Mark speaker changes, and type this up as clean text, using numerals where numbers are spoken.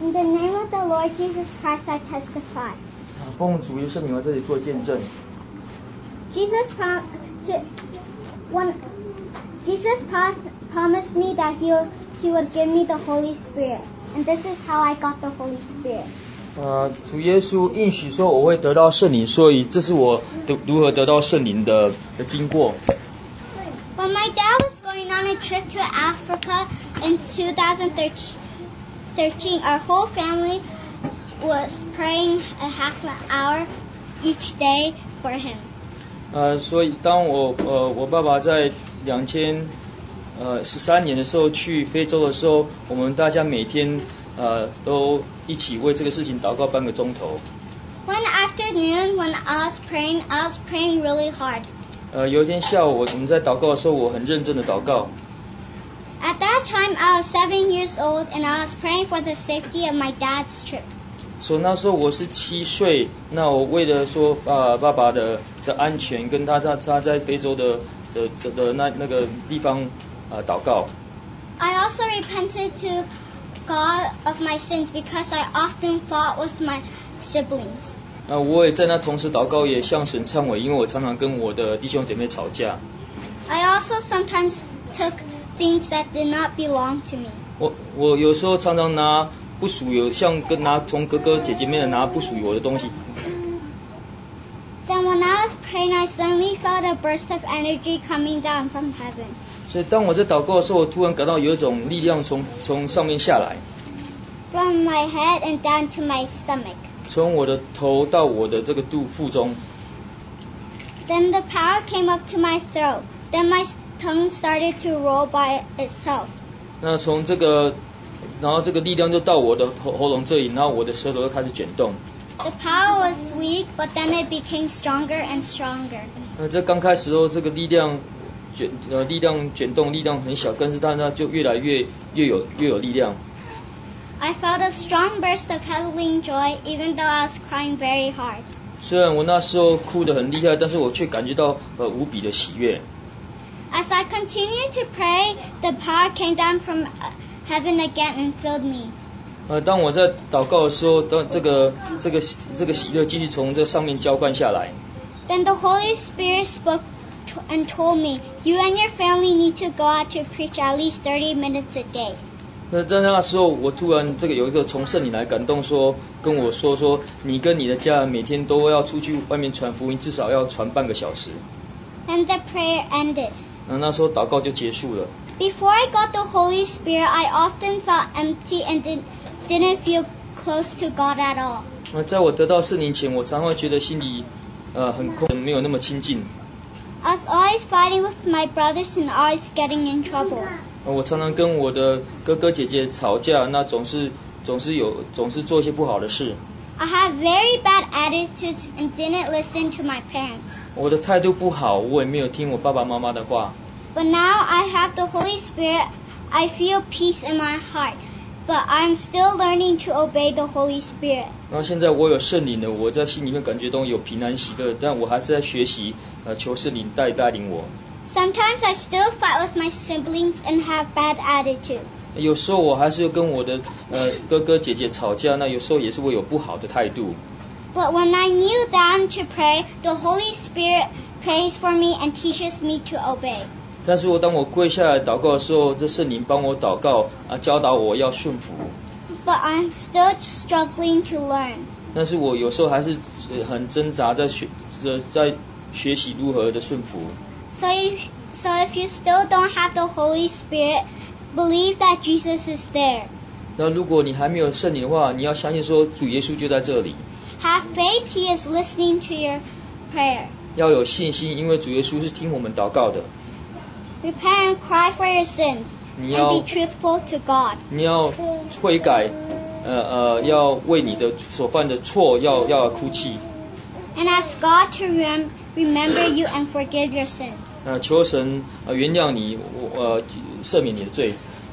Speaker 1: In the name of the Lord Jesus Christ, I testify.
Speaker 2: 奉主耶稣名，我这里做见证。
Speaker 1: Jesus promised me that he would give me the Holy Spirit, and this is how I got the Holy Spirit.
Speaker 2: 主耶稣应许说我会得到圣灵，所以这是我如何得到圣灵的经过。
Speaker 1: When my dad was going on a trip to Africa in 2013, our whole family was praying a half an hour each day for him.
Speaker 2: 所以当我爸爸在2013年的时候去非洲的时候，我们大家每天都一起为这个事情祷告半个钟头。
Speaker 1: One afternoon when I was praying really hard.
Speaker 2: 有一天下午我们在祷告的时候，我很认真的祷告。
Speaker 1: At that time I was 7 years old and I was praying for the safety of my dad's trip.
Speaker 2: 所以那时候我是7岁，那我为了说爸爸的安全跟他在非洲的那个地方祷告。
Speaker 1: I also repented to God of my sins because I often fought with my siblings.
Speaker 2: 我也在那同时祷告，也向神忏悔，因为我常常跟我的弟兄姐妹吵架。
Speaker 1: I also sometimes took things that did not belong to me.
Speaker 2: 我有时候常常拿不属于从哥哥姐姐妹拿不属于我的东西。
Speaker 1: Then when I was praying, I suddenly felt a burst of energy coming down from heaven.
Speaker 2: 所以当我在祷告的时候，我突然感到有一种力量从上面下来。
Speaker 1: From my head and down to my stomach.
Speaker 2: 从我的头到我的这个腹中。
Speaker 1: Then the power came up to my throat. Then my tongue started to roll by itself.
Speaker 2: 那从然后这个力量就到我的喉咙这里，然后我的舌头就开始卷动。
Speaker 1: The power was weak, but then it became stronger and stronger.
Speaker 2: 这刚开始的时候，这个力量卷动，力量很小，但是它就越来越有力量。
Speaker 1: I felt a strong burst of heavenly joy, even though I was crying very hard.
Speaker 2: 虽然我那时候哭得很厉害，但是我却感觉到无比的喜悦。
Speaker 1: As I continued to pray, the power came down from heaven again and filled me.
Speaker 2: 当我在祷告的时候，当这个喜乐继续从这上面浇灌下来。
Speaker 1: Then the Holy Spirit spoke and told me, "You and your family need to go out to preach at least 30 minutes a day."
Speaker 2: 那在那时候，我突然有一个从圣灵来感动跟我说，你跟你的家人每天都要出去外面传福音，至少要传半个小时。
Speaker 1: And the prayer ended.
Speaker 2: 那时候祷告就结束了。
Speaker 1: Before I got the Holy Spirit, I often felt empty and didn't feel close to God at all.
Speaker 2: 在我得到圣灵前，我常会觉得心里很空，没有那么亲近。
Speaker 1: I was always fighting with my brothers and always getting in trouble.
Speaker 2: 我常常跟我的哥哥姐姐吵架，那总是做一些不好的事。
Speaker 1: I have very bad attitudes and didn't listen to my parents.
Speaker 2: 我的态度不好，我也没有听我爸爸妈妈的话。
Speaker 1: But now I have the Holy Spirit. I feel peace in my heart, but I'm still learning to obey the Holy Spirit.
Speaker 2: 然后现在我有圣灵了，我在心里面感觉到有平安喜乐，但我还是在学习求圣灵带领我。
Speaker 1: Sometimes I still fight with my siblings and have bad attitudes.
Speaker 2: 有时候我还是跟我的哥哥姐姐吵架，那有时候也是会有不好的态度。
Speaker 1: But when I kneel down to pray, the Holy Spirit prays for me and teaches me to obey.
Speaker 2: 但是当我跪下来祷告的时候，这圣灵帮我祷告教导我要顺服。
Speaker 1: But I'm still struggling to learn.
Speaker 2: 但是我有时候还是很挣扎在学习如何的顺服。
Speaker 1: So if you still don't have the Holy Spirit, believe that Jesus is there.
Speaker 2: 那如果你还没有圣灵的话，你要相信说主耶稣就在这里。
Speaker 1: Have faith, He is listening to your prayer.
Speaker 2: 要有信心，因为主耶稣是听我们祷告的。
Speaker 1: Repent and cry for your sins, and be truthful to God.
Speaker 2: 你要悔改，要为你的所犯的错要哭泣。
Speaker 1: And ask God to remember you and forgive your sins.
Speaker 2: 求神原谅你，赦免你的罪。